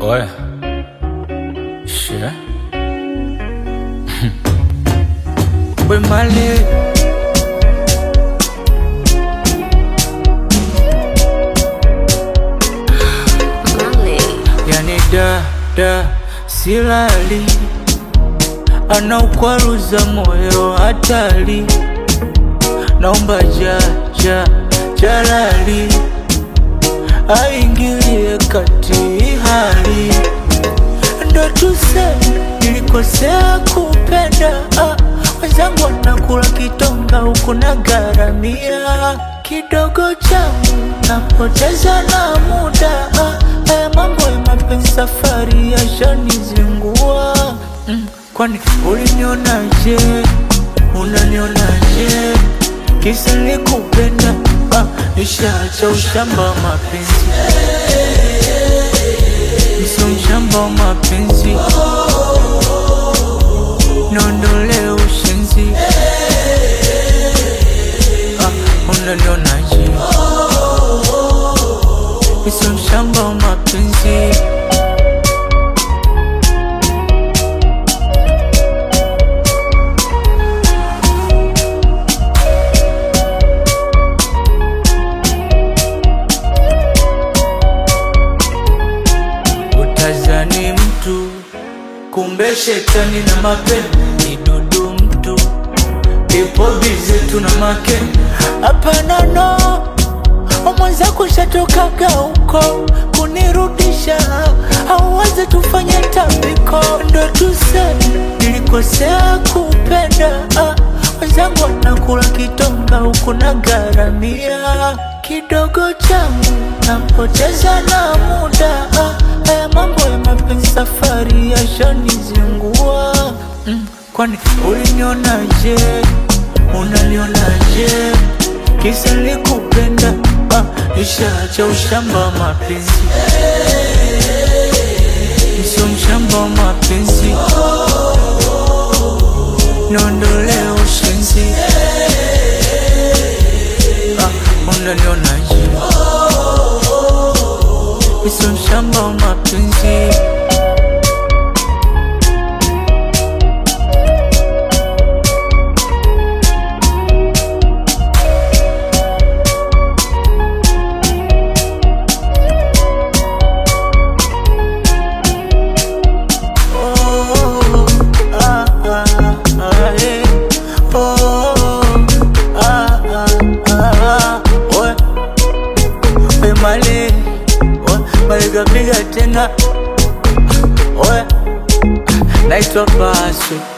Ouais. Shit. We Mali. Yani da silali, anaukwaruza moyo hatari. Naomba jalali aingilie kati hali. Ndo tuseme nilikosea kupenda, wenzangu wanakula kitonga huku na garamia. Kidogo changu napoteza na muda, haya mambo ya mapenzi safari yashanizingua. Kwani ulinionaje? Unanionaje? Kisa nilikupenda, nishaacha ushamba wa mapenzi. Nisa ushamba wa mapenzi, niondole ushenzi. Unanionaje? Nisa ushamba wa mapenzi. Utazani mtu, kumbe shetani na mapenzi ni dudu mtu. Ipo bize tuna makeni, hapana no. Mwanzako shatokaga huko kunirudisha, hauwezi tufanye tambiko. Ndo tuseme nilikosea kupenda, wenzangu wanakula kitonga huku na garamia. Kidogo changu napoteza na muda, haya mambo ya mapenzi safari yashanizingua. Kwani ulinionaje? Unanionaje? Kisa nilikupenda, nishaacha ushamba wa mapenzi. Nisio mshamba wa mapenzi, niondole ushenzi. Unanionaje? Nisio mshamba wa mapenzi. Mali, piga tena. Naitwa Paswe.